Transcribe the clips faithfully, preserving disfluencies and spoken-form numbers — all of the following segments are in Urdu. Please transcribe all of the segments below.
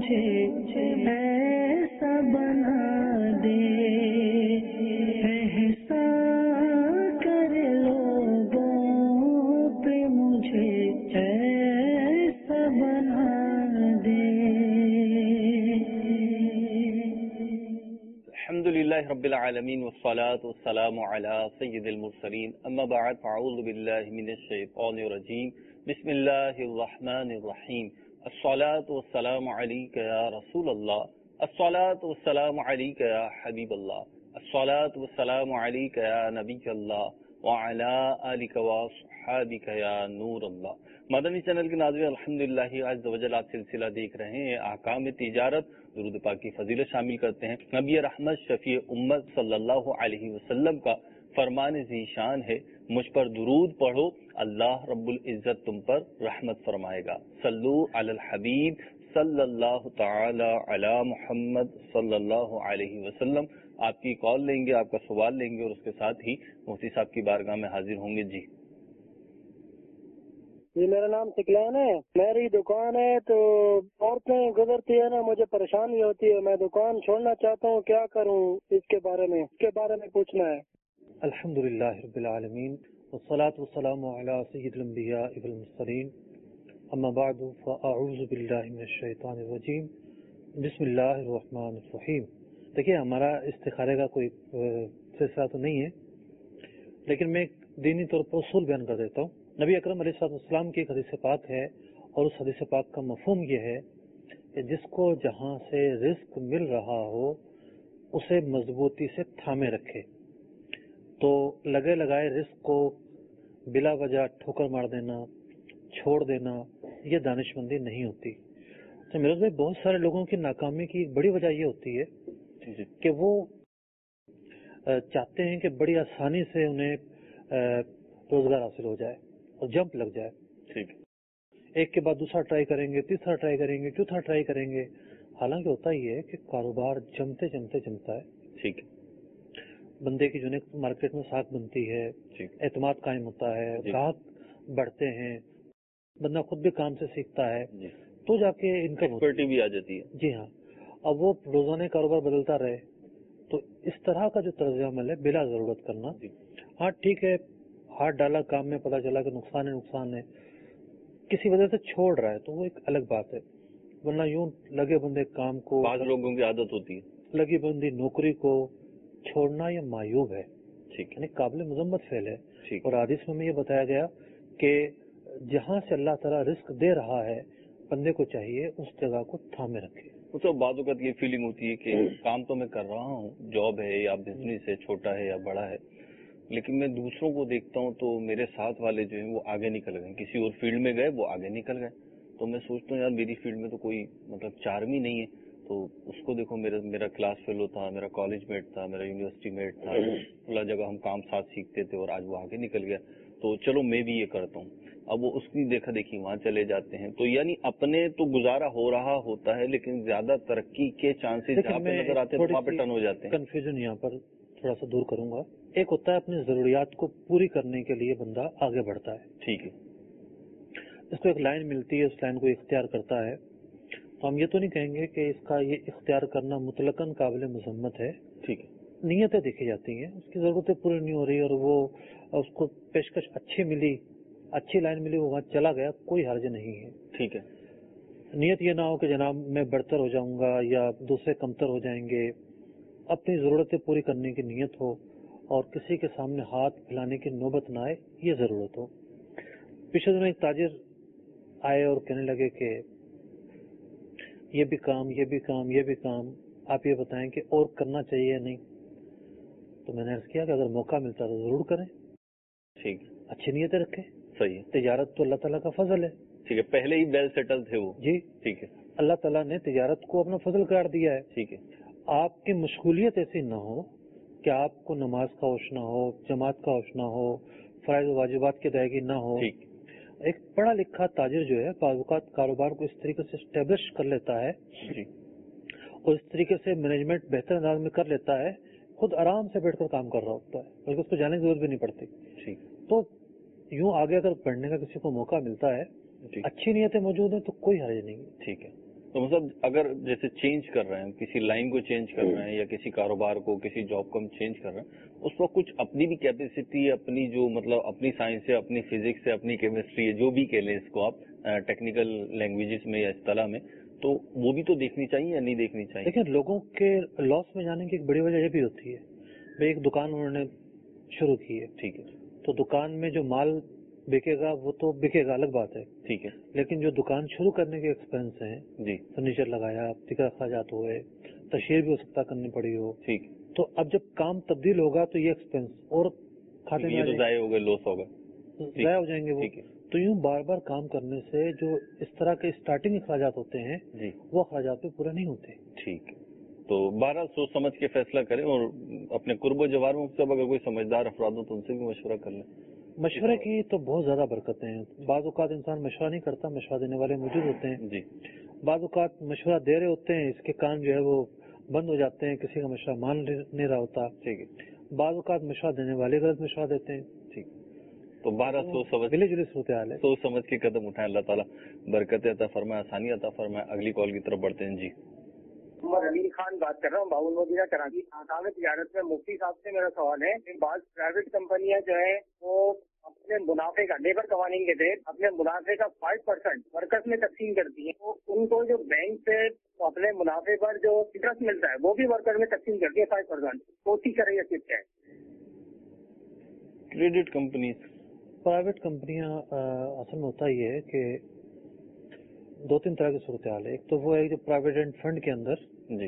مجھے ایسا بنا دے، احسان کر لوگوں پہ مجھے ایسا بنا دے۔ الحمدللہ رب العالمین والصلاة والسلام علی سید المرسلین، اما بعد فاعوذ باللہ من الشیطان الرجیم، بسم اللہ الرحمن الرحیم۔ الصلاة والسلام علیک یا رسول اللہ، الصلاة والسلام علیک یا حبیب اللہ، الصلاة والسلام علیک یا نبی اللہ، وعلی آلک وصحابک یا نور اللہ۔ مدنی چینل کے ناظرین، الحمدللہ عز و جل آپ سلسلہ دیکھ رہے ہیں احکام تجارت، درود پاک کی فضیلت شامل کرتے ہیں۔ نبی رحمت شفیع امت صلی اللہ علیہ وسلم کا فرمان ذیشان ہے، مجھ پر درود پڑھو، اللہ رب العزت تم پر رحمت فرمائے گا۔ صلو علی الحبیب صلی اللہ تعالی علی محمد صلی اللہ علیہ وسلم۔ آپ کی کال لیں گے، آپ کا سوال لیں گے، اور اس کے ساتھ ہی مفتی صاحب کی بارگاہ میں حاضر ہوں گے۔ جی جی میرا نام سکلان ہے، میری دکان ہے، تو عورتیں گزرتی ہے نا، مجھے پریشانی ہوتی ہے، میں دکان چھوڑنا چاہتا ہوں، کیا کروں؟ اس کے بارے میں اس کے بارے میں پوچھنا ہے۔ الحمدللہ رب العالمین والصلاة والسلام علی سید الانبیاء والمرسلین، اما بعد فاعوذ باللہ من الشیطان الرجیم، بسم اللہ الرحمن الرحیم۔ دیکھیے، ہمارا استخارے کا کوئی سلسلہ تو نہیں ہے، لیکن میں دینی طور پر اصول بیان کر دیتا ہوں۔ نبی اکرم علیہ الصلوۃ والسلام کی ایک حدیث پاک ہے، اور اس حدیث پاک کا مفہوم یہ ہے کہ جس کو جہاں سے رزق مل رہا ہو اسے مضبوطی سے تھامے رکھے۔ تو لگے لگائے رزق کو بلا وجہ ٹھوکر مار دینا، چھوڑ دینا، یہ دانش مندی نہیں ہوتی۔ تو میرے بھائی، بہت سارے لوگوں کی ناکامی کی بڑی وجہ یہ ہوتی ہے کہ وہ چاہتے ہیں کہ بڑی آسانی سے انہیں روزگار حاصل ہو جائے اور جمپ لگ جائے، ٹھیک، ایک کے بعد دوسرا ٹرائی کریں گے، تیسرا ٹرائی کریں گے، چوتھا ٹرائی کریں گے۔ حالانکہ ہوتا ہی ہے کہ کاروبار جمتے جمتے جمتا ہے، ٹھیک، بندے کی جو ہے مارکیٹ میں ساکھ بنتی ہے، اعتماد قائم ہوتا ہے، گاہک بڑھتے ہیں، بندہ خود بھی کام سے سیکھتا ہے، تو جا کے انکم بھی آ جاتی ہے۔ جی ہاں، اب وہ روزانہ کاروبار بدلتا رہے تو اس طرح کا جو طرز عمل ہے بلا ضرورت کرنا، ہاں ٹھیک ہے، ہاتھ ڈالا کام میں، پتہ چلا کہ نقصان ہے نقصان ہے، کسی وجہ سے چھوڑ رہا ہے تو وہ ایک الگ بات ہے، ورنہ یوں لگے بندے کام کو، بعض لوگوں کی عادت ہوتی ہے، لگی بندی نوکری کو چھوڑنا یہ معیوب ہے، ٹھیک، یعنی قابل مذمت فعل ہے۔ اور حدیث میں یہ بتایا گیا کہ جہاں سے اللہ تعالیٰ رزق دے رہا ہے، بندے کو چاہیے اس جگہ کو تھامے رکھے۔ تو بعض اوقات یہ فیلنگ ہوتی ہے کہ کام تو میں کر رہا ہوں، جاب ہے یا بزنس ہے، چھوٹا ہے یا بڑا ہے، لیکن میں دوسروں کو دیکھتا ہوں تو میرے ساتھ والے جو ہیں وہ آگے نکل گئے، کسی اور فیلڈ میں گئے، وہ آگے نکل گئے، تو میں سوچتا ہوں یار میری فیلڈ میں تو کوئی مطلب چارم ہی نہیں ہے، تو اس کو دیکھو، میرا میرا کلاس فیلو تھا، میرا کالج میٹ تھا، میرا یونیورسٹی میٹ تھا، اللہ جگہ ہم کام ساتھ سیکھتے تھے، اور آج وہ آگے نکل گیا، تو چلو میں بھی یہ کرتا ہوں۔ اب وہ اس کی دیکھا دیکھی وہاں چلے جاتے ہیں، تو یعنی اپنے تو گزارا ہو رہا ہوتا ہے، لیکن زیادہ ترقی کے چانسز جہاں پہ نظر آتے ہیں وہاں پہ ٹرن ہو جاتے ہیں۔ کنفیوژن یہاں پر تھوڑا سا دور کروں گا۔ ایک ہوتا ہے اپنی ضروریات کو پوری کرنے کے لیے بندہ آگے بڑھتا ہے، ٹھیک ہے، اس کو ایک لائن ملتی ہے، اس لائن کو اختیار کرتا ہے، تو ہم یہ تو نہیں کہیں گے کہ اس کا یہ اختیار کرنا مطلقاً قابل مذمت ہے، ٹھیک ہے، نیتیں دیکھی جاتی ہیں، اس کی ضرورتیں پوری نہیں ہو رہی اور وہ اس کو پیشکش اچھی ملی، اچھی لائن ملی، وہ وہاں چلا گیا، کوئی حرج نہیں ہے، ٹھیک ہے۔ نیت یہ نہ ہو کہ جناب میں برتر ہو جاؤں گا یا دوسرے کمتر ہو جائیں گے، اپنی ضرورتیں پوری کرنے کی نیت ہو اور کسی کے سامنے ہاتھ پھیلانے کی نوبت نہ آئے، یہ ضرورت ہو۔ پچھلے دنوں ایک تاجر آئے اور کہنے لگے کہ یہ بھی کام یہ بھی کام یہ بھی کام، آپ یہ بتائیں کہ اور کرنا چاہیے یا نہیں؟ تو میں نے عرض کیا کہ اگر موقع ملتا تو ضرور کریں، ٹھیک، اچھی نیتیں رکھیں، صحیح ہے، تجارت تو اللہ تعالیٰ کا فضل ہے، ٹھیک ہے، پہلے ہی ویل سیٹل تھے وہ، جی ٹھیک ہے، اللہ تعالیٰ نے تجارت کو اپنا فضل قرار دیا ہے، ٹھیک ہے، آپ کی مشغولیت ایسی نہ ہو کہ آپ کو نماز کا ہوش نہ ہو، جماعت کا ہوش نہ ہو، فرائض و واجبات کی ادائیگی نہ ہو۔ ٹھیک، ایک پڑھا لکھا تاجر جو ہے بعض اوقات کاروبار کو اس طریقے سے اسٹیبلش کر لیتا ہے، جی، اور اس طریقے سے مینجمنٹ بہتر انداز میں کر لیتا ہے، خود آرام سے بیٹھ کر کام کر رہا ہوتا ہے، بلکہ اس کو جانے کی ضرورت بھی نہیں پڑتی۔ ٹھیک، تو یوں آگے اگر بڑھنے کا کسی کو موقع ملتا ہے، اچھی نیتیں موجود ہیں تو کوئی حرج نہیں ہے۔ ٹھیک ہے، تو مطلب اگر جیسے چینج کر رہے ہیں کسی لائن کو چینج کر رہے ہیں یا کسی کاروبار کو کسی جاب کو ہم چینج کر رہے ہیں اس وقت کچھ اپنی بھی کیپیسٹی اپنی جو مطلب اپنی سائنس ہے اپنی فزکس ہے اپنی کیمسٹری ہے جو بھی کہہ لیں اس کو آپ ٹیکنیکل لینگویجز میں یا اصطلاح میں تو وہ بھی تو دیکھنی چاہیے یا نہیں دیکھنی چاہیے؟ دیکھیں لوگوں کے لاس میں جانے کی ایک بڑی وجہ یہ بھی ہوتی ہے بھائی ایک دکان انہوں نے شروع کی ہے ٹھیک ہے تو دکان میں جو مال بکے گا وہ تو بکے گا الگ بات ہے ٹھیک ہے لیکن جو دکان شروع کرنے کے ایکسپینس ہیں جی فرنیچر لگایا دیگر اخراجات ہوئے تشہیر بھی ہو سکتا کرنی پڑی ہو ٹھیک تو اب جب کام تبدیل ہوگا تو یہ ایکسپینس اور کھاتے میں ضائع ہو گئے لوس ہوگا ضائع ہو جائیں گے وہ تو یوں بار بار کام کرنے سے جو اس طرح کے اسٹارٹنگ اخراجات ہوتے ہیں جی وہ اخراجات بھی پورے نہیں ہوتے ٹھیک تو بہرحال سوچ سمجھ کے فیصلہ کریں اور اپنے قرب و جوار میں سب اگر کوئی سمجھدار افراد ہو تو ان سے بھی مشورہ کر لیں. مشورے کی تو بہت زیادہ برکتیں ہیں. بعض اوقات انسان مشورہ نہیں کرتا, مشورہ دینے والے موجود ہوتے ہیں. جی بعض اوقات مشورہ دے رہے ہوتے ہیں, اس کے کان جو ہے وہ بند ہو جاتے ہیں, کسی کا مشورہ مان نہیں رہا ہوتا. ٹھیک ہے. بعض اوقات مشورہ دینے والے غلط مشورہ دیتے ہیں. ٹھیک تو بارہ سوچ سمجھ ملے جلے صورتحال ہے, سوچ سمجھ کے قدم اٹھائیں. اللہ تعالیٰ برکت عطا فرمائے, آسانی عطا فرمائے. اگلی کال کی طرف بڑھتے ہیں. جی محمد علی خان بات کر رہا ہوں, باول مدینہ کراچی. آداب تجارت میں مفتی صاحب سے میرا سوال ہے کہ بعض پرائیویٹ کمپنیاں جو ہے وہ اپنے منافع کا لیبر قوانین کے تحت اپنے منافع کا فائیو پرسینٹ ورکرز میں تقسیم کرتی ہیں, تو ان کو جو بینک سے اپنے منافع پر جو انٹرسٹ ملتا ہے وہ بھی ورکر میں تقسیم کرتی ہے فائیو پرسینٹ. تو اسی کا یہ کیا ہے؟ کریڈٹ کمپنیز پرائیویٹ کمپنیاں اصل میں ہوتا یہ ہے کہ دو تین طرح کی صورتحال ہے. ایک تو وہ ہے جو پروویڈنٹ فنڈ کے اندر جی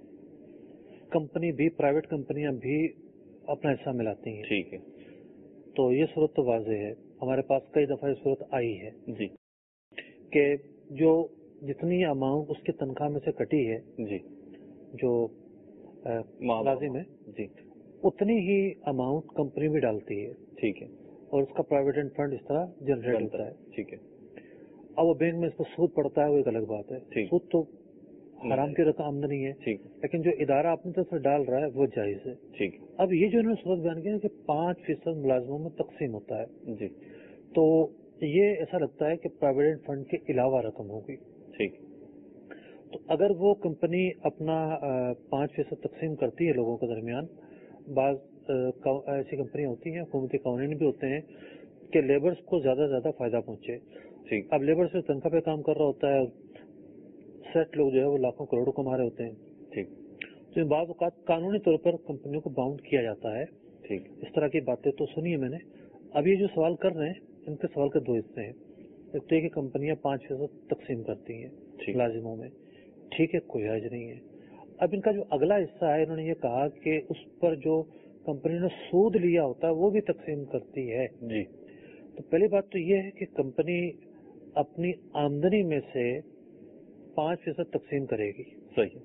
کمپنی بھی پرائیویٹ کمپنیاں بھی اپنا حصہ ملاتی ہیں. ٹھیک ہے. تو یہ صورت تو واضح ہے, ہمارے پاس کئی دفعہ یہ صورت آئی ہے جی کہ جو جتنی اماؤنٹ اس کی تنخواہ میں سے کٹی ہے جی جو ملازم ہے جی اتنی ہی اماؤنٹ کمپنی بھی ڈالتی ہے. ٹھیک ہے. اور اس کا پروویڈنٹ فنڈ اس طرح جنریٹ ہوتا ہے. ٹھیک ہے. اب وہ بینک میں اس پر سود پڑتا ہے وہ ایک الگ بات ہے. سود تو حرام کی رقم آمدنی ہے, لیکن جو ادارہ اپنی طرف سے ڈال رہا ہے وہ جائز ہے. ٹھیک. اب یہ جو انہوں نے صورت بیان کیا کہ پانچ فیصد ملازموں میں تقسیم ہوتا ہے, جی تو یہ ایسا لگتا ہے کہ پروویڈنٹ فنڈ کے علاوہ رقم ہوگی. ٹھیک. تو اگر وہ کمپنی اپنا پانچ فیصد تقسیم کرتی ہے لوگوں کے درمیان, بعض ایسی کمپنیاں ہوتی ہیں, حکومتی قوانین بھی ہوتے ہیں کہ لیبرز کو زیادہ سے زیادہ فائدہ پہنچے. ٹھیک. اب لیبر سے تنخواہ پہ کام کر رہا ہوتا ہے, سیٹ لوگ جو ہے وہ لاکھوں کروڑوں کما رہے ہوتے ہیں. ٹھیک. تو بعض اوقات قانونی طور پر کمپنیوں کو باؤنڈ کیا جاتا ہے. ٹھیک. اس طرح کی باتیں تو سنی ہے میں نے. اب یہ جو سوال کر رہے ہیں ان کے سوال کے دو حصے ہیں. ایک تو یہ کہ کمپنیاں پانچ فیصد تقسیم کرتی ہیں ملازموں میں, ٹھیک ہے, کوئی حرج نہیں ہے. اب ان کا جو اگلا حصہ ہے, انہوں نے یہ کہا کہ اس پر جو کمپنی نے سود لیا ہوتا ہے وہ بھی تقسیم کرتی ہے. جی. تو پہلی بات تو یہ ہے کہ کمپنی اپنی آمدنی میں سے پانچ فیصد تقسیم کرے گی. صحیح.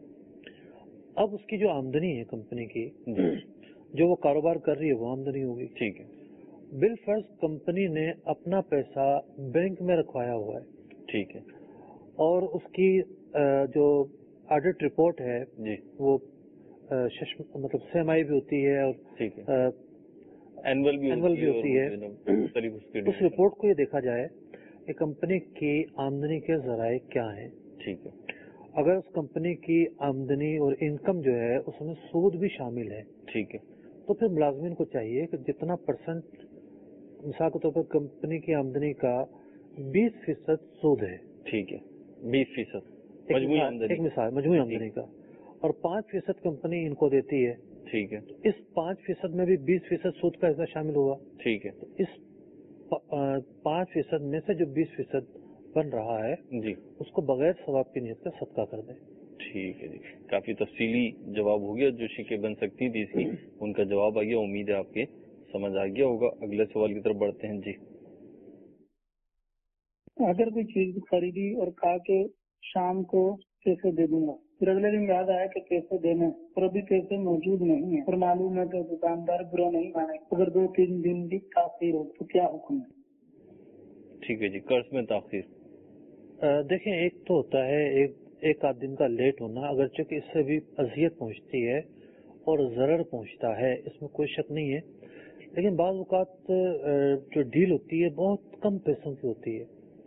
اب اس کی جو آمدنی ہے کمپنی کی, جو وہ کاروبار کر رہی ہے وہ آمدنی ہوگی. ٹھیک ہے. بالفرض کمپنی نے اپنا پیسہ بینک میں رکھوایا ہوا ہے. ٹھیک ہے. اور اس کی جو آڈٹ رپورٹ ہے جی وہ مطلب سیمائی بھی ہوتی ہے اور ٹھیک ہے اینول بھی ہوتی ہے. اس رپورٹ کو یہ دیکھا جائے کہ کمپنی کی آمدنی کے ذرائع کیا ہیں. ٹھیک ہے. اگر اس کمپنی کی آمدنی اور انکم جو ہے اس میں سود بھی شامل ہے, ٹھیک ہے, تو پھر ملازمین کو چاہیے کہ جتنا پرسنٹ مثال کے طور پر کمپنی کی آمدنی کا بیس فیصد سود ہے. ٹھیک ہے. بیس فیصد مجموعی آمدنی, ایک مثال مجموعی آمدنی کا, اور پانچ فیصد کمپنی ان کو دیتی ہے. ٹھیک ہے. اس پانچ فیصد میں بھی بیس فیصد سود کا حصہ شامل ہوا. ٹھیک ہے. اس پانچ فیصد میں سے جو بیس فیصد بن رہا ہے جی اس کو بغیر ثواب کی نیت کا صدقہ کر دیں. ٹھیک ہے جی. کافی تفصیلی جواب ہو گیا, جو شکیں بن سکتی تھی اس کی ان کا جواب آ گیا. امید ہے آپ کے سمجھ آ گیا ہوگا. اگلے سوال کی طرف بڑھتے ہیں. جی اگر کوئی چیز خریدی اور کہا کہ شام کو پیسے دے دوں گا, پھر اگلے دن یاد آیا کہ پیسے دینے اور ابھی پیسے موجود نہیں ہیں, اور معلوم ہے کہ دکاندار برا نہیں مانے, اگر دو تین دن بھی تاخیر ہو تو کیا حکم ہے؟ ٹھیک ہے جی. قرض میں تاخیر, دیکھیں ایک تو ہوتا ہے ایک ایک آدھ دن کا لیٹ ہونا, اگرچہ کہ اس سے بھی اذیت پہنچتی ہے اور ضرر پہنچتا ہے, اس میں کوئی شک نہیں ہے, لیکن بعض اوقات جو ڈیل ہوتی ہے بہت کم پیسوں کی ہوتی ہے.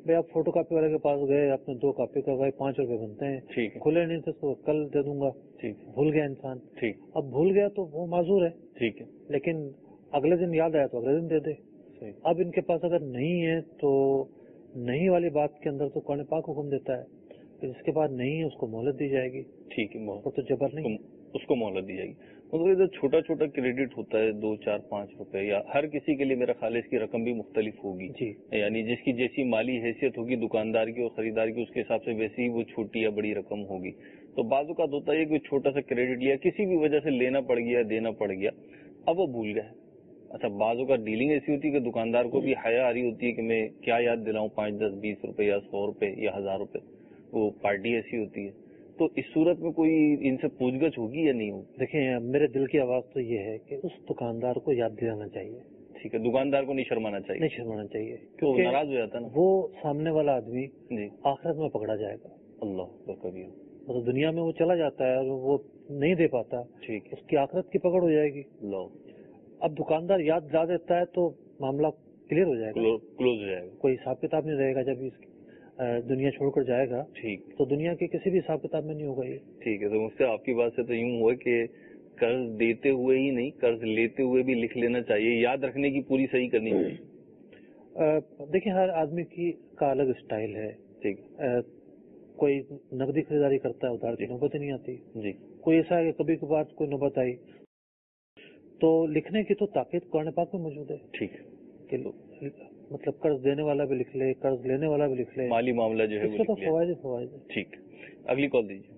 भाई आप फोटो कॉपी वाले के पास गए, आपने दो कॉपी करवाई, पांच रुपए बनते हैं, ठीक है, खुले नहीं थे तो कल दे दूंगा, ठीक, भूल गया इंसान, ठीक, अब भूल गया तो वो माजूर है, ठीक है, लेकिन अगले दिन याद आया तो अगले दिन दे दे। सही, अब इनके पास अगर नहीं है तो नहीं वाली बात के अंदर तो कुरान पाक हुक्म देता है कि जिसके पास नहीं है उसको मोहलत दी जाएगी, ठीक है, मोहलत और तो जबर नहीं। उसको, उसको मोहलत दी जाएगी। मतलब इधर छोटा छोटा क्रेडिट होता है, दो चार पाँच रुपए, या हर किसी के लिए मेरा ख्याल है इसकी रकम भी मुख्तलिफ होगी जी, यानी जिसकी जैसी माली हैसियत होगी दुकानदार की और खरीदार की, उसके हिसाब से वैसी ही वो छोटी या बड़ी रकम होगी। तो बाजू का होता है कि छोटा सा क्रेडिट लिया, किसी भी वजह से लेना पड़ गया, देना पड़ गया, अब वो भूल गया। अच्छा, बाजू का डीलिंग ऐसी होती है कि दुकानदार को भी हया आ रही होती है कि मैं क्या याद दिलाऊं, पाँच दस बीस रुपए या सौ रुपए या हजार रुपए, वो पार्टी ऐसी होती है। तो इस सूरत में कोई इनसे पूछगछ होगी या नहीं होगी? देखिए मेरे दिल की आवाज तो ये है कि उस दुकानदार को याद दिलाना चाहिए। ठीक है, दुकानदार को नहीं शर्माना चाहिए, नहीं शर्माना चाहिए, क्योंकि तो नाराज हो जाता है ना, वो सामने वाला आदमी जी आखिरत में पकड़ा जाएगा। अल्लाह कभी मतलब दुनिया में वो चला जाता है और वो नहीं दे पाता, ठीक है, उसकी आखिरत की पकड़ हो जाएगी। लो अब दुकानदार याद दिला देता है तो मामला क्लियर हो जाएगा, क्लो, क्लोज हो जाएगा, कोई हिसाब किताब नहीं रहेगा। जब इस दुनिया छोड़कर जाएगा ठीक, तो दुनिया के किसी भी हिसाब किताब में नहीं होगा ये। ठीक है। तो मुझसे आपकी बात से तो यूं हुआ कि कर्ज देते हुए ही नहीं, कर्ज लेते हुए भी लिख लेना चाहिए, याद रखने की पूरी सही करनी चाहिए। देखिए हर आदमी की का अलग स्टाइल है, ठीक, आ, कोई नकदी खरीदारी करता है, उधार की नौबत ही नहीं आती जी, कोई ऐसा है कि कभी कभार कोई नौबत आई तो लिखने की तो ताकीद कुरान पाक में मौजूद है, ठीक, कि मतलब कर्ज देने वाला भी लिख ले, कर्ज लेने वाला भी लिख ले, माली मामला जो है वो इसके तो लिख लिया। फवायद फवायद है। ठीक, अगली कॉल दीजिए।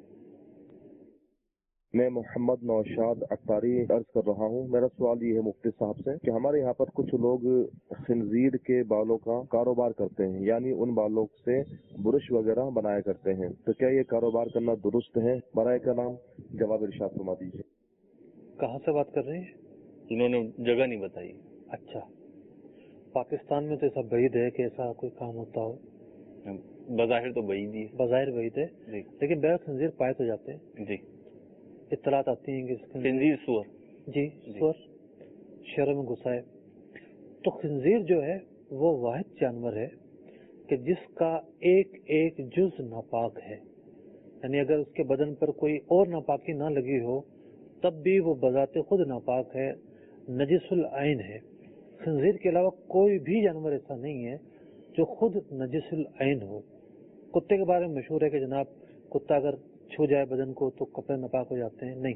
मैं मोहम्मद नौशाद अख्तारी अर्ज कर रहा हूँ। मेरा सवाल ये है मुफ्ती साहब से कि हमारे यहाँ पर कुछ लोग खिंजीर के बालों का कारोबार करते हैं, यानी उन बालों से बुरश वगैरह बनाया करते हैं, तो क्या ये कारोबार करना दुरुस्त है? बराए का नाम जवाब इरशाद फरमा दीजिए। कहाँ से बात कर रहे हैं? उन्होंने जगह नहीं बताई। अच्छा, पाकिस्तान में तो ऐसा बैद है कि ऐसा कोई काम होता हो? बज़ाहिर तो बैद ही है, बज़ाहिर बैद है, लेकिन बैर खंजीर पाए तो जाते हैं जी, इत्तलात आती हैं कि खंजीर सुअर, जी सुअर शहरों में घुसा है। तो खंजीर जो है वो वाहिद जानवर है कि जिसका एक एक जुज नापाक है, यानी अगर उसके बदन पर कोई और नापाकी ना लगी हो तब भी वो बजाते खुद नापाक है, नजिसुल आइन है। खंजीर के अलावा कोई भी जानवर ऐसा नहीं है जो खुद नजिसुल आइन हो। कुत्ते के बारे में मशहूर है कि जनाब कुत्ता अगर छू जाए बदन को तो कपड़े नापाक हो जाते हैं, नहीं,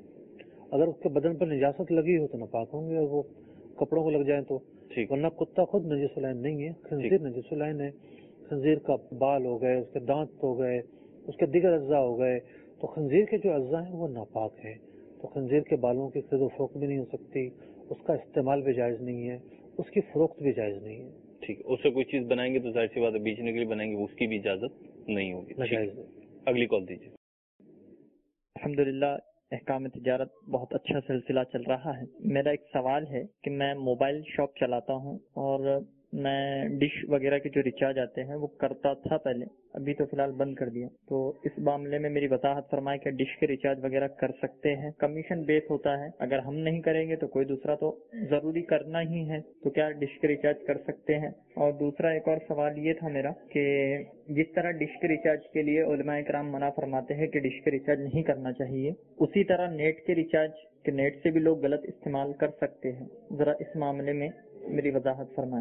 अगर उसके बदन पर निजासत लगी हो तो नापाक होंगे और वो कपड़ों को लग जाए तो, वरना कुत्ता खुद नजिसुल आइन नहीं है, खंजीर नजिसुल आइन है। खंजीर का बाल हो गए, उसके दांत हो गए, उसके दिगर अज्जा हो गए, तो खंजीर के जो अज्जा हैं वो नापाक हैं। तो खंजीर के बालों की खरीद फरोख्त भी नहीं हो सकती, उसका इस्तेमाल भी जायज नहीं है, उसकी फरोख्त भी जायज नहीं है। ठीक है, उससे कोई चीज बनाएंगे तो जाहिर सी बात है बेचने के लिए बनाएंगे, उसकी भी इजाजत नहीं होगी। अगली कॉल दीजिए। अल्हम्दुलिल्लाह अहकाम तिजारत बहुत अच्छा सिलसिला चल रहा है। मेरा एक सवाल है कि मैं मोबाइल शॉप चलाता हूं और मैं डिश वगैरह के जो रिचार्ज आते हैं वो करता था पहले, अभी तो फिलहाल बंद कर दिया। तो इस मामले में मेरी वजाहत फरमाए कि डिश के रिचार्ज वगैरह कर सकते हैं? कमीशन बेस होता है, अगर हम नहीं करेंगे तो कोई दूसरा तो जरूरी करना ही है, तो क्या डिश के रिचार्ज कर सकते हैं? और दूसरा एक और सवाल ये था मेरा कि जिस तरह डिश के रिचार्ज के लिए उलमाए कराम मना फरमाते हैं कि डिश के रिचार्ज नहीं करना चाहिए, उसी तरह नेट के रिचार्ज के नेट से भी लोग गलत इस्तेमाल कर सकते हैं। जरा इस मामले में मेरी वजाहत फरमाए।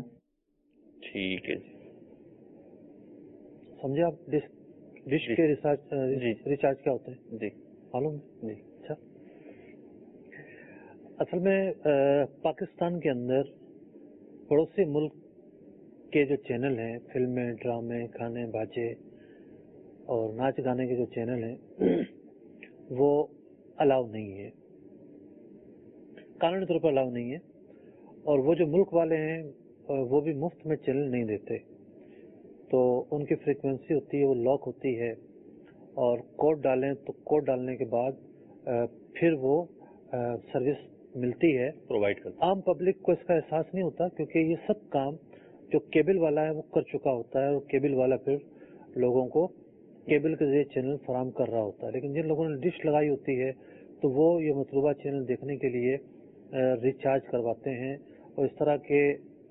ठीक है, समझे आप? डिश डिश के रिचार्ज रिचार्ज क्या होते हैं जी मालूम जी? अच्छा, असल में आ, पाकिस्तान के अंदर पड़ोसी मुल्क के जो चैनल हैं, फिल्में, ड्रामे, गाने, बाजे और नाच गाने के जो चैनल हैं वो अलाउ नहीं है, कानूनी तौर पर अलाउ नहीं है। और वो जो मुल्क वाले हैं वो भी मुफ्त में चैनल नहीं देते, तो उनकी फ्रीक्वेंसी होती है वो लॉक होती है और कोड डालें तो कोड डालने के बाद फिर वो सर्विस मिलती है, प्रोवाइड करता। आम पब्लिक को इसका एहसास नहीं होता क्योंकि ये सब काम जो केबल वाला है वो कर चुका होता है और केबल वाला फिर लोगों को केबल के जरिए चैनल फराहम कर रहा होता है। लेकिन जिन लोगों ने डिश लगाई होती है तो वो ये मतलूबा चैनल देखने के लिए रिचार्ज करवाते हैं और इस तरह के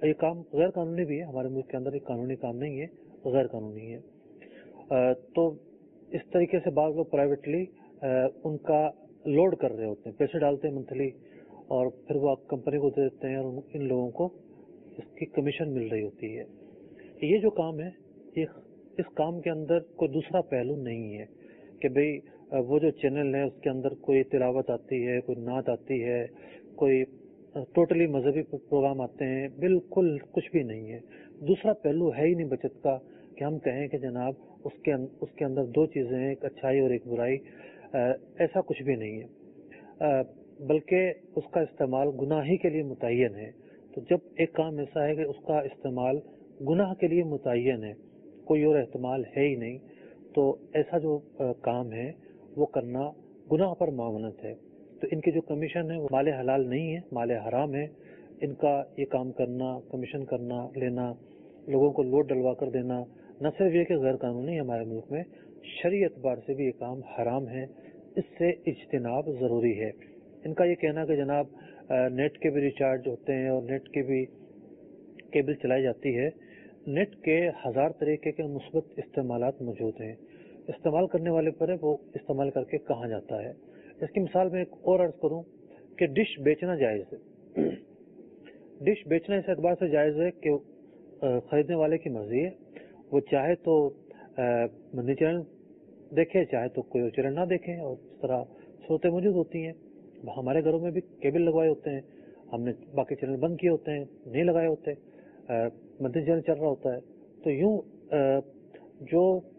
یہ کام غیر قانونی بھی ہے، ہمارے ملک کے اندر ایک قانونی کام نہیں ہے، غیر قانونی ہے۔ تو اس طریقے سے بعض لوگ پرائیویٹلی ان کا لوڈ کر رہے ہوتے ہیں، پیسے ڈالتے ہیں منتھلی اور پھر وہ کمپنی کو دے دیتے ہیں اور ان لوگوں کو اس کی کمیشن مل رہی ہوتی ہے۔ یہ جو کام ہے، یہ اس کام کے اندر کوئی دوسرا پہلو نہیں ہے کہ بھئی وہ جو چینل ہے اس کے اندر کوئی تلاوت آتی ہے، کوئی نعت آتی ہے، کوئی ٹوٹلی مذہبی پروگرام آتے ہیں، بالکل کچھ بھی نہیں ہے۔ دوسرا پہلو ہے ہی نہیں بچت کا کہ ہم کہیں کہ جناب اس کے اس کے اندر دو چیزیں ہیں، ایک اچھائی اور ایک برائی، ایسا کچھ بھی نہیں ہے، بلکہ اس کا استعمال گناہ ہی کے لیے متعین ہے۔ تو جب ایک کام ایسا ہے کہ اس کا استعمال گناہ کے لیے متعین ہے، کوئی اور احتمال ہے ہی نہیں، تو ایسا جو کام ہے وہ کرنا گناہ پر معاونت ہے۔ تو ان کی جو کمیشن ہے وہ مال حلال نہیں ہے، مال حرام ہے۔ ان کا یہ کام کرنا، کمیشن کرنا، لینا، لوگوں کو لوڈ ڈلوا کر دینا، نہ صرف یہ کہ غیر قانونی ہے ہمارے ملک میں، شرعی اعتبار سے بھی یہ کام حرام ہے، اس سے اجتناب ضروری ہے۔ ان کا یہ کہنا کہ جناب نیٹ کے بھی ریچارج ہوتے ہیں اور نیٹ کے بھی کیبل چلائی جاتی ہے، نیٹ کے ہزار طریقے کے مثبت استعمالات موجود ہیں، استعمال کرنے والے پر ہے وہ استعمال کر کے کہاں جاتا ہے۔ اس کی مثال میں ایک اور عرض کروں کہ ڈش بیچنا جائز ہے، ڈش بیچنا اس اعتبار سے جائز ہے کہ خریدنے والے کی مرضی ہے، وہ چاہے تو مدنی چینل دیکھے، چاہے تو کوئی چینل نہ دیکھے، اور اس طرح صورتیں موجود ہوتی ہیں۔ ہمارے گھروں میں بھی کیبل لگوائے ہوتے ہیں، ہم نے باقی چینل بند کیے ہوتے ہیں، نہیں لگائے ہوتے، مدنی چینل چل رہا ہوتا ہے۔ تو یوں جو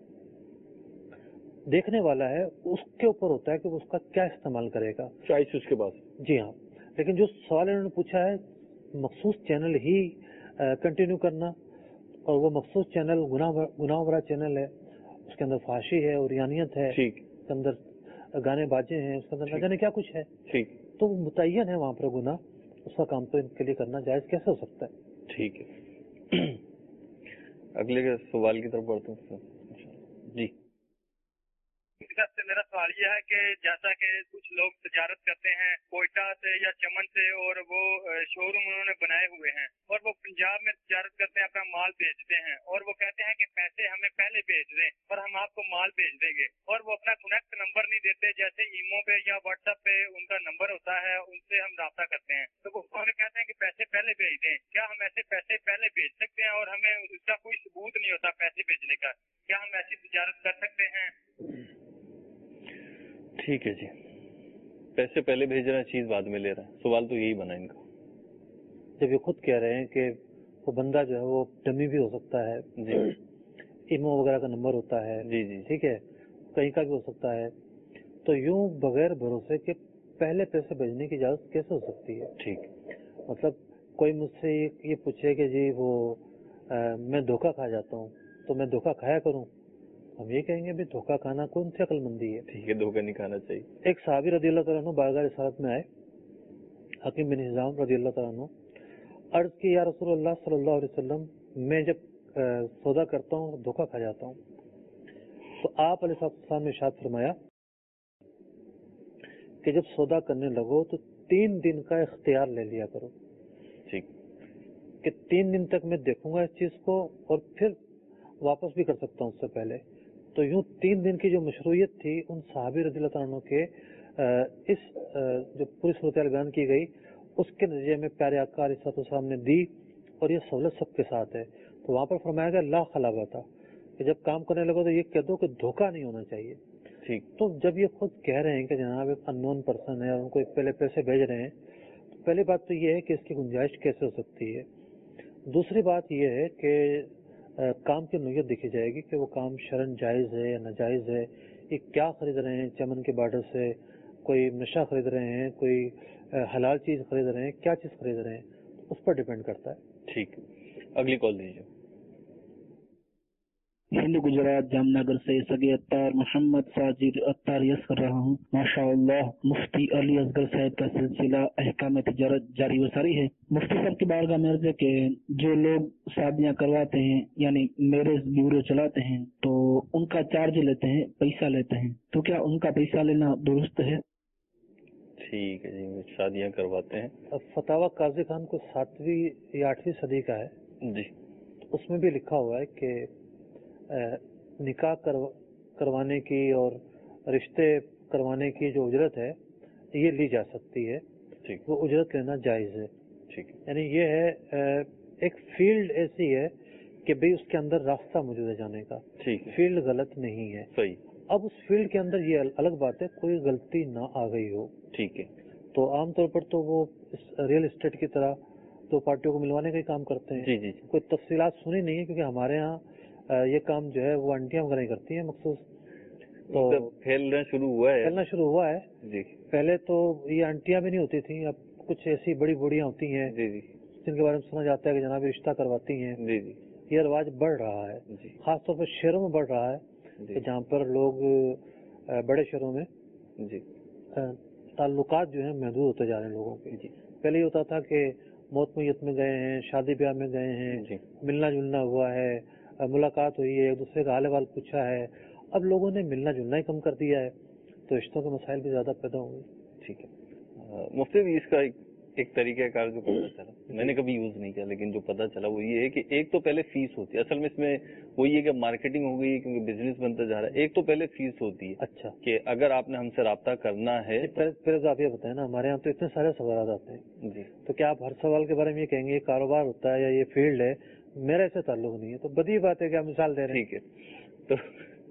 دیکھنے والا ہے اس کے اوپر ہوتا ہے کہ وہ اس کا کیا استعمال کرے گا، چوائس اس کے پاس۔ جی ہاں، لیکن جو سوال انہوں نے پوچھا ہے مخصوص چینل ہی کنٹینیو کرنا، اور وہ مخصوص چینل گناہ گناہ برا چینل ہے، اس کے اندر فحاشی ہے، عریانیت ہے، اس کے اندر گانے باجے ہیں، اس کے اندر نہ جانے کیا کچھ ہے، تو وہ متعین ہے وہاں پر گناہ، اس کا کام تو ان کے لیے کرنا جائز کیسے ہو سکتا ہے؟ ٹھیک ہے، اگلے کے سوال کی طرف بڑھتے ہیں۔ جی، سے میرا سوال یہ ہے کہ جیسا کہ کچھ لوگ تجارت کرتے ہیں کوئٹہ سے یا چمن سے، اور وہ شو روم انہوں نے بنائے ہوئے ہیں اور وہ پنجاب میں تجارت کرتے ہیں، اپنا مال بیچتے ہیں، اور وہ کہتے ہیں کہ پیسے ہمیں پہلے بھیج دیں اور ہم آپ کو مال بھیج دیں گے، اور وہ اپنا کنیکٹ نمبر نہیں دیتے، جیسے ایمو پہ یا واٹس ایپ پہ ان کا نمبر ہوتا ہے، ان سے ہم رابطہ کرتے ہیں، تو وہ ہمیں کہتے ہیں کہ پیسے پہلے بھیج دیں۔ کیا ہم ایسے پیسے پہلے بھیج سکتے ہیں اور ہمیں اس کا کوئی ثبوت نہیں ہوتا پیسے بھیجنے کا؟ کیا ہم ایسی تجارت کر سکتے ہیں؟ ٹھیک ہے جی، پیسے پہلے بھیج رہے ہیں، چیز بعد میں لے رہے ہیں، سوال تو یہی بنا ان کا۔ جب یہ خود کہہ رہے ہیں کہ وہ بندہ جو ہے وہ ڈمی بھی ہو سکتا ہے، جی، ایمو وغیرہ کا نمبر ہوتا ہے، جی جی ٹھیک ہے، کہیں کا بھی ہو سکتا ہے، تو یوں بغیر بھروسے کے پہلے پیسے بھیجنے کی اجازت کیسے ہو سکتی ہے؟ ٹھیک، مطلب کوئی مجھ سے یہ پوچھے کہ جی وہ میں دھوکہ کھا جاتا ہوں تو میں دھوکہ کھایا کروں، ہم یہ کہیں گے بھی دھوکہ کھانا کون سی عقل مندی ہے؟ ٹھیک ہے، دھوکہ نہیں کھانا چاہیے۔ ایک صحابی رضی اللہ تعالیٰ عنہ بارگاہ رسالت میں آئے، حکیم بن حزام رضی اللہ تعالیٰ عنہ، عرض کی یا رسول اللہ صلی اللہ علیہ وسلم، میں جب سودا کرتا ہوں دھوکہ کھا جاتا ہوں، تو آپ علیہ السلام نے ارشاد فرمایا کہ جب سودا کرنے لگو تو تین دن کا اختیار لے لیا کرو، ٹھیک، کہ تین دن تک میں دیکھوں گا اس چیز کو اور پھر واپس بھی کر سکتا ہوں اس سے پہلے۔ تو یوں تین دن کی جو مشروعیت تھی ان صحابی رضی اللہ تعالیٰ عنہ کے اس جو پوری صورتحال بیان کی گئی اس کے نتیجے میں پیارے آقا علیہ السلام نے دی، اور یہ سہولت سب کے ساتھ ہے۔ تو وہاں پر فرمایا گیا لا خلابہ تھا کہ جب کام کرنے لگو تو یہ کہہ دو کہ دھوکہ نہیں ہونا چاہیے۔ ٹھیک، تو جب یہ خود کہہ رہے ہیں کہ جناب ایک ان نون پرسن ہے اور ان کو پہلے پیسے بھیج رہے ہیں، تو پہلی بات تو یہ ہے کہ اس کی گنجائش کیسے ہو سکتی ہے۔ دوسری بات یہ ہے کہ کام کی نوعیت دیکھی جائے گی کہ وہ کام شرعاً جائز ہے یا ناجائز ہے، یہ کیا خرید رہے ہیں، چمن کے بارڈر سے کوئی نشہ خرید رہے ہیں، کوئی حلال چیز خرید رہے ہیں، کیا چیز خرید رہے ہیں، اس پر ڈیپینڈ کرتا ہے۔ ٹھیک، اگلی کال دیجیے۔ ہند گجرات جام نگر سے سگے اتار محمد ساجد اتار یس کر رہا ہوں۔ ماشاء اللہ مفتی علی اصغر صاحب کا سلسلہ احکام تجارت جاری و ساری ہے۔ مفتی صاحب کی بارگاہ میں عرض ہے کہ جو لوگ شادیاں کرواتے ہیں یعنی میرج بیورو چلاتے ہیں تو ان کا چارج لیتے ہیں، پیسہ لیتے ہیں، تو کیا ان کا پیسہ لینا درست ہے؟ ٹھیک ہے جی، شادیاں کرواتے ہیں. اب فتاوا قاضی خان کو ساتویں یا آٹھویں صدی کا ہے جی. اس میں بھی لکھا ہوا ہے کہ نکاح کروانے کی اور رشتے کروانے کی جو اجرت ہے یہ لی جا سکتی ہے، وہ اجرت لینا جائز ہے. یعنی یہ ہے ایک فیلڈ ایسی ہے کہ بھئی اس کے اندر راستہ موجود ہے جانے کا، فیلڈ غلط نہیں ہے. صحیح. اب اس فیلڈ کے اندر یہ الگ بات ہے کوئی غلطی نہ آ گئی ہو. ٹھیک ہے. تو عام طور پر تو وہ ریئل اسٹیٹ کی طرح دو پارٹیوں کو ملوانے کا ہی کام کرتے ہیں. جی جی. کوئی تفصیلات سنی نہیں ہے کیونکہ ہمارے ہاں یہ کام جو ہے وہ آنٹیاں وغیرہ ہی کرتی ہیں مخصوص. تو پھیلنا شروع ہوا ہے پھیلنا شروع ہوا ہے. جی. پہلے تو یہ آنٹیاں بھی نہیں ہوتی تھیں، اب کچھ ایسی بڑی بوڑھیاں ہوتی ہیں جی جی جن کے بارے میں سنا جاتا ہے کہ جناب رشتہ کرواتی ہیں. جی جی. یہ رواج بڑھ رہا ہے، خاص طور پر شہروں میں بڑھ رہا ہے کہ جہاں پر لوگ بڑے شہروں میں جی تعلقات جو ہیں محدود ہوتے جا رہے ہیں لوگوں کے. جی. پہلے یہ ہوتا تھا کہ موت میت میں گئے ہیں، شادی بیاہ میں گئے ہیں، جی. ملنا جلنا ہوا ہے، ملاقات ہوئی ہے، ایک دوسرے کا حال احوال پوچھا ہے. اب لوگوں نے ملنا جلنا ہی کم کر دیا ہے تو رشتوں کے مسائل بھی زیادہ پیدا ہوں گے. ٹھیک ہے. مفتی بھی اس کا ایک ایک طریقہ کار جو پتا چلا، میں نے کبھی یوز نہیں کیا لیکن جو پتا چلا وہ یہ ہے کہ ایک تو پہلے فیس ہوتی ہے. اصل میں اس میں وہ یہ کہ مارکیٹنگ ہو گئی کیونکہ بزنس بنتا جا رہا ہے. ایک تو پہلے فیس ہوتی ہے. اچھا. کہ اگر آپ نے ہم سے رابطہ کرنا ہے. پہلے تو آپ یہ بتائیں نا، ہمارے یہاں تو اتنے سارے سوالات آتے ہیں جی، تو کیا آپ ہر سوال کے بارے میں یہ کہیں گے یہ کاروبار ہوتا ہے یا یہ فیلڈ ہے؟ میرا ایسے تعلق نہیں ہے. تو بدی بات ہے کہ آپ مثال دے رہے ہیں. ٹھیک ہے. تو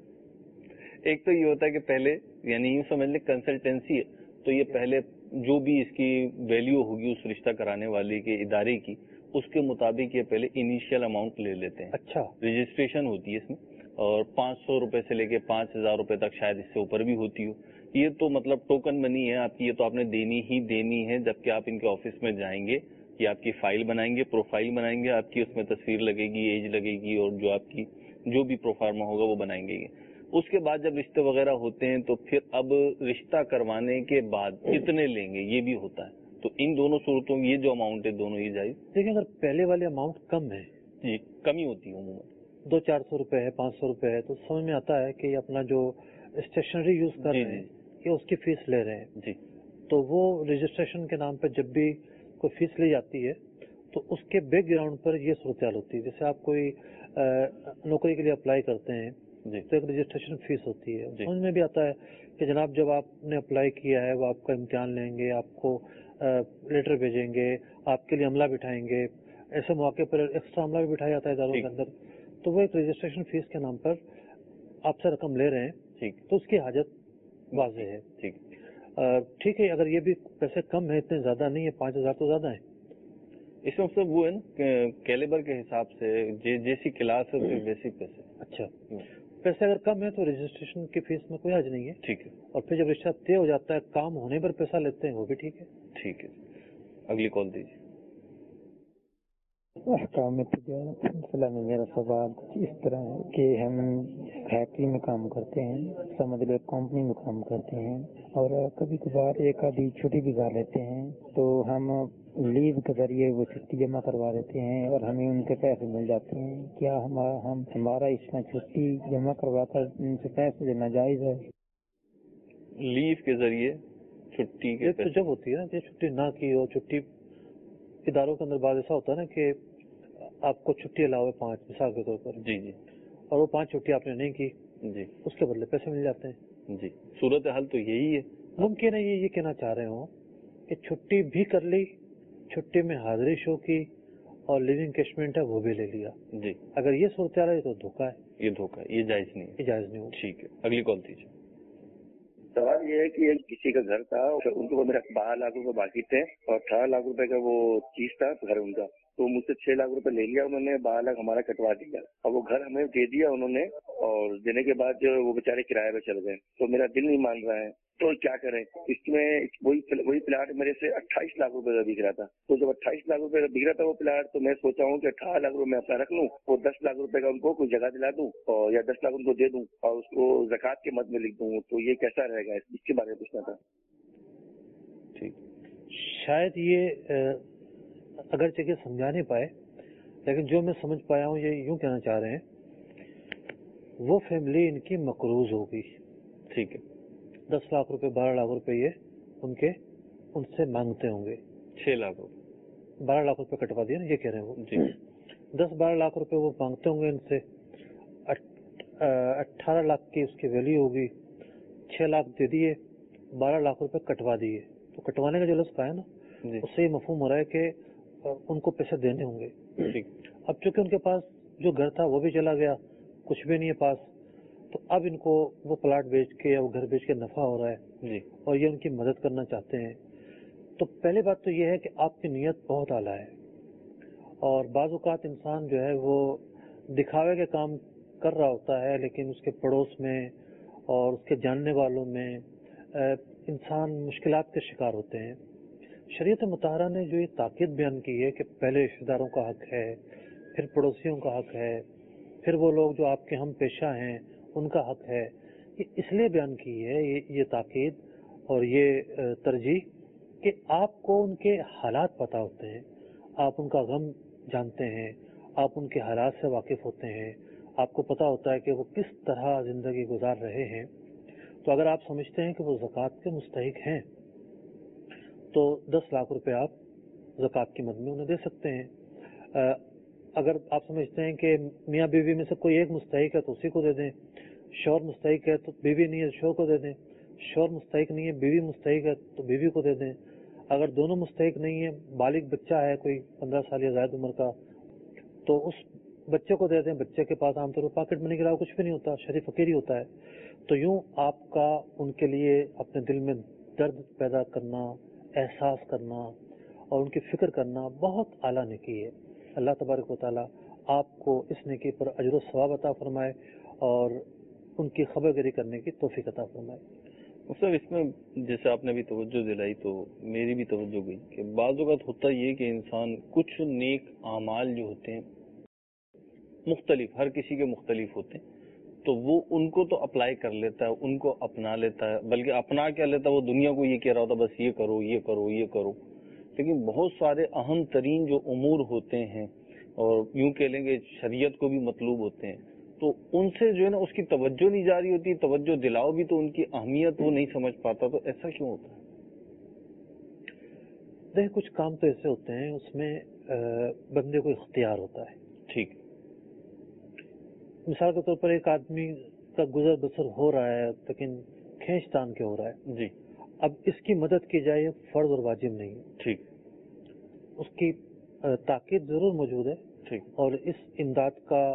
ایک تو یہ ہوتا ہے کہ پہلے یعنی یوں سمجھ لیں کنسلٹینسی ہے تو یہ پہلے جو بھی اس کی ویلیو ہوگی اس رشتہ کرانے والے کے ادارے کی اس کے مطابق یہ پہلے انیشیل اماؤنٹ لے لیتے ہیں. اچھا. رجسٹریشن ہوتی ہے اس میں اور پانچ سو روپے سے لے کے پانچ ہزار روپے تک شاید اس سے اوپر بھی ہوتی ہو. یہ تو مطلب ٹوکن منی ہے آپ کی، یہ تو آپ نے دینی ہی دینی ہے. جبکہ آپ ان کے آفس میں جائیں گے یہ آپ کی فائل بنائیں گے، پروفائل بنائیں گے آپ کی، اس میں تصویر لگے گی، ایج لگے گی اور جو آپ کی جو بھی پروفارما ہوگا وہ بنائیں گے. اس کے بعد جب رشتے وغیرہ ہوتے ہیں تو پھر اب رشتہ کروانے کے بعد کتنے لیں گے یہ بھی ہوتا ہے. تو ان دونوں صورتوں میں یہ جو اماؤنٹ ہے دونوں ہی جائز. دیکھیں اگر پہلے والے اماؤنٹ کم ہے، جی کمی ہوتی ہے عموماً دو چار سو روپے ہے، پانچ سو روپے ہے، تو سمجھ میں آتا ہے کہ یہ اپنا جو اسٹیشنری یوز کر رہے ہیں یہ اس کی فیس لے رہے ہیں. جی. تو وہ رجسٹریشن کے نام پہ جب بھی کوئی فیس لی جاتی ہے تو اس کے بیک گراؤنڈ پر یہ صورتحال ہوتی ہے. جیسے آپ کوئی نوکری کے لیے اپلائی کرتے ہیں جی تو ایک رجسٹریشن فیس ہوتی ہے. سمجھ میں بھی آتا ہے کہ جناب جب آپ نے اپلائی کیا ہے وہ آپ کا امتحان لیں گے، آپ کو لیٹر بھیجیں گے، آپ کے لیے عملہ بٹھائیں گے. ایسے موقع پر ایکسٹرا عملہ بھی بٹھایا جاتا ہے اداروں کے اندر. تو وہ ایک رجسٹریشن فیس کے نام پر آپ سے رقم لے رہے ہیں. ٹھیک. تو اس کی حاجت واضح ہے. ٹھیک ٹھیک ہے. اگر یہ بھی پیسے کم ہیں، اتنے زیادہ نہیں ہے، پانچ ہزار تو زیادہ ہیں. اس میں مطلب وہ ہے نا کیلیبر کے حساب سے جیسی کلاس ہے ویسی پیسے. اچھا. پیسے اگر کم ہے تو رجسٹریشن کی فیس میں کوئی حرج نہیں ہے. ٹھیک ہے. اور پھر جب رشتہ طے ہو جاتا ہے کام ہونے پر پیسہ لیتے ہیں وہ بھی ٹھیک ہے. ٹھیک ہے. اگلی کال دیجیے. احکام تجارت سلسلہ میں میرا سوال اس طرح ہے کہ ہم فیکٹری میں کام کرتے ہیں، سمجھ لو کمپنی میں کام کرتے ہیں اور کبھی کبھار ایک آدھی چھٹی بھی کر لیتے ہیں تو ہم لیو کے ذریعے وہ چھٹی جمع کروا دیتے ہیں اور ہمیں ان کے پیسے مل جاتے ہیں. کیا ہمارا ہم ہمارا اس میں چھٹی جمع کروا کر ان سے پیسے لینا جائز ہے؟ لیو کے ذریعے چھٹی کے تو جب ہوتی ہے نا کہ چھٹی نہ کی ہو، چھٹی اداروں کے اندر بعض ایسا ہوتا ہے نا کہ آپ کو چھٹی علاوہ پانچ مثال کے طور پر، جی جی، اور وہ پانچ چھٹی آپ نے نہیں کی جی، اس کے بدلے پیسے مل جاتے ہیں. جی. صورت حال تو یہی ہے. ممکن ہے یہ یہ کہنا چاہ رہے ہوں کہ چھٹی بھی کر لی، چھٹی میں حاضری شو کی اور لیونگ کیشمنٹ ہے وہ بھی لے لیا. جی. اگر یہ صورتحال ہے تو دھوکہ ہے. یہ دھوکہ ہے، یہ جائز نہیں ہے. یہ جائز نہیں ہو. ٹھیک ہے. اگلی کال دیجیے. سوال یہ ہے کہ کسی کا گھر تھا، ان کو میرا بارہ لاکھ روپے باقی تھے اور اٹھارہ لاکھ روپے کا وہ چیز تھا گھر ان کا، تو مجھ سے چھ لاکھ روپے لے لیا انہوں نے، بارہ لاکھ ہمارا کٹوا دیا اور وہ گھر ہمیں دے دیا انہوں نے، اور دینے کے بعد جو وہ بیچارے کرایہ پہ چل گئے. تو میرا دل نہیں مان رہا ہے تو کیا کریں. اس میں وہی وہی پلاٹ میرے سے اٹھائیس لاکھ روپے کا بک رہا تھا. تو جب اٹھائیس لاکھ روپے کا بک رہا تھا وہ پلاٹ، تو میں سوچا ہوں کہ اٹھارہ لاکھ روپے میں اپنا رکھ لوں اور دس لاکھ روپے کا ان کو کوئی جگہ دلا دوں اور یا دس لاکھ ان کو دے دوں اور اس کو زکوٰۃ کے مد میں لکھ دوں. تو یہ کیسا رہے گا، اس کے بارے میں پوچھنا تھا. ٹھیک. شاید یہ اگرچہ کہ سمجھا نہیں پائے لیکن جو میں سمجھ پایا ہوں یہ یوں کہنا چاہ رہے ہیں وہ فیملی ان کی مقروض ہوگی. ٹھیک ہے. دس لاکھ روپے بارہ لاکھ روپے یہ ان کے उनसे मांगते होंगे। छह लाख रुपए बारह लाख रुपए कटवा दिए ना, ये कह रहे हैं वो जी। दस बारह लाख रुपए वो मांगते होंगे इनसे। अट्ठारह लाख की उसकी वैल्यू होगी, छह लाख दे दिए, बारह लाख रुपए कटवा दिए। तो कटवाने का जो लफ्ज़ का है ना, उससे ये मफहूम हो रहा है कि उनको पैसे देने होंगे। अब चूंकि उनके पास जो घर था वो भी चला गया, कुछ भी नहीं है पास, तो अब इनको वो प्लाट बेच के या वो घर बेच के नफा हो रहा है जी, और ये उनकी मदद करना चाहते हैं। तो पहली बात तो ये है कि आपकी नीयत बहुत आला है, और बाज़ औक़ात इंसान जो है वो दिखावे के काम कर रहा होता है, लेकिन उसके पड़ोस में और उसके जानने वालों में इंसान मुश्किलात के शिकार होते हैं। शरीयत मुताहरा ने जो ये ताकीद बयान की है कि पहले रिश्तेदारों का हक है, फिर पड़ोसियों का हक है, फिर वो लोग जो आपके हम पेशा हैं उनका हक है, ये इसलिए बयान की है ये, ये ताकीद और ये तरजीह कि आपको उनके हालात पता होते हैं, आप उनका गम जानते हैं, आप उनके हालात से वाकिफ होते हैं, आपको पता होता है कि वो किस तरह जिंदगी गुजार रहे हैं। तो अगर आप समझते हैं कि वो ज़कात के मुस्तहिक हैं तो दस लाख रुपए आप ज़कात की मद में उन्हें दे सकते हैं। अगर आप समझते हैं कि मियाँ बीवी में से कोई एक मुस्तहिक है तो उसी को दे दें, शौहर मुस्तहिक है तो बीवी नहीं है तो शौहर को दे दें, शौहर मुस्तहिक नहीं है बीवी मुस्तहिक है तो बीवी को दे दें। अगर दोनों मुस्तहिक नहीं है, बालिग बच्चा है कोई पंद्रह साल या ज़्यादा उम्र का, तो उस बच्चे को दे दें। बच्चे के पास आमतौर पर पॉकेट मनी के अलावा कुछ भी नहीं होता, शरीफ फकीर ही होता है। तो यूं आपका उनके लिए अपने दिल में दर्द पैदा करना, एहसास करना और उनकी फिक्र करना बहुत आला नेकी है। अल्लाह तबारक व तआला आपको इस नेकी पर अजर व सवाब अता फरमाए और उनकी खबरगिरी करने की तौफीक अता फरमाए। सर इसमें जैसे आपने भी तवज्जो दिलाई तो मेरी भी तवज्जो गई कि बाज़ औक़ात होता ये कि इंसान कुछ नेक आमाल जो होते हैं मुख्तलिफ, हर किसी के मुख्तलिफ होते हैं, तो वो उनको तो अप्लाई कर लेता है, उनको अपना लेता है, बल्कि अपना क्या लेता है वो दुनिया को ये कह रहा होता बस ये करो ये करो ये करो। लेकिन बहुत सारे अहम तरीन जो उमूर होते हैं और यूं कह लेंगे शरीयत को भी मतलूब होते हैं, तो उनसे जो है ना उसकी तवज्जो नहीं जा रही होती, तवज्जो दिलाओ भी तो उनकी अहमियत वो नहीं समझ पाता। तो ऐसा क्यों होता है? देखिए कुछ काम तो ऐसे होते हैं उसमें बंदे को इख्तियार होता है। ठीक, मिसाल के तौर पर एक आदमी का गुजर बसर हो रहा है लेकिन खींच तान के हो रहा है जी, अब इसकी मदद की जाए फर्ज और वाजिब नहीं है। ठीक, उसकी ताकीद जरूर मौजूद है, ठीक, और इस इमदाद का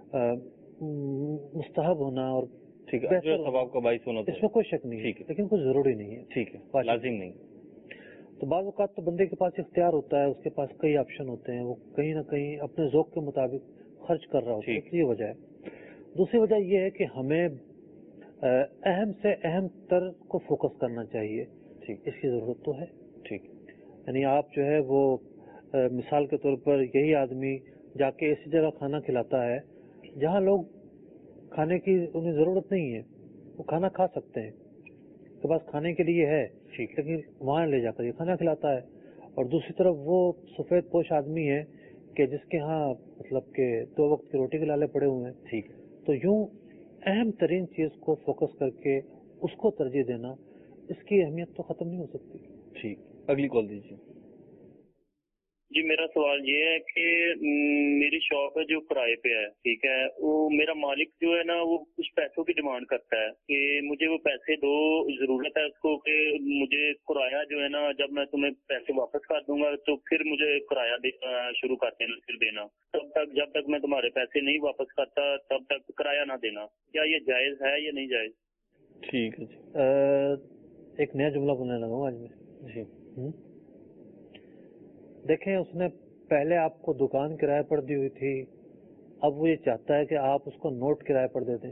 मुस्तहब होना और ठीक है सवाब का बाइस होना, इसमें कोई शक नहीं है, लेकिन कुछ जरूरी नहीं है। ठीक है, लाजिम नहीं। तो बाज़ औक़ात तो बंदे के पास इख्तियार होता है, उसके पास कई ऑप्शन होते हैं, वो कहीं ना कहीं अपने ज़ौक़ के मुताबिक खर्च कर रहा होता है, ये वजह है। दूसरी वजह यह है कि हमें अहम से अहम तर को फोकस करना चाहिए। ठीक, इसकी जरूरत तो है। ठीक, यानी आप जो है वो आ, मिसाल के तौर पर यही आदमी जाके ऐसी जगह खाना खिलाता है जहाँ लोग खाने की उन्हें जरूरत नहीं है, वो खाना खा सकते हैं, उसके पास खाने के लिए है, ठीक, लेकिन वहाँ ले जाकर ये खाना खिलाता है। और दूसरी तरफ वो सफेद पोश आदमी है कि जिसके यहाँ मतलब के दो वक्त की रोटी के लाले पड़े हुए हैं। ठीक, तो यूं अहम तरीन चीज को फोकस करके उसको तरजीह देना, इसकी अहमियत तो खत्म नहीं हो सकती। ठीक, अगली कॉल दीजिए। जी मेरा सवाल ये है कि मेरी शॉप है जो किराए पे है, ठीक है, वो मेरा मालिक जो है ना वो कुछ पैसों की डिमांड करता है कि मुझे वो पैसे दो, जरूरत है उसको कि मुझे किराया जो है ना जब मैं तुम्हें पैसे वापस कर दूंगा तो फिर मुझे किराया शुरू कर देना, फिर देना, तब तक जब तक मैं तुम्हारे पैसे नहीं वापस करता तब तक किराया ना देना। क्या ये जायज है या नहीं जायज? ठीक है जी, आ, एक नया जुमला बोलने लगा हूँ आज मैं जी। हुँ? देखें उसने पहले आपको दुकान किराए पर दी हुई थी, अब वो ये चाहता है कि आप उसको नोट किराए पर दे दें,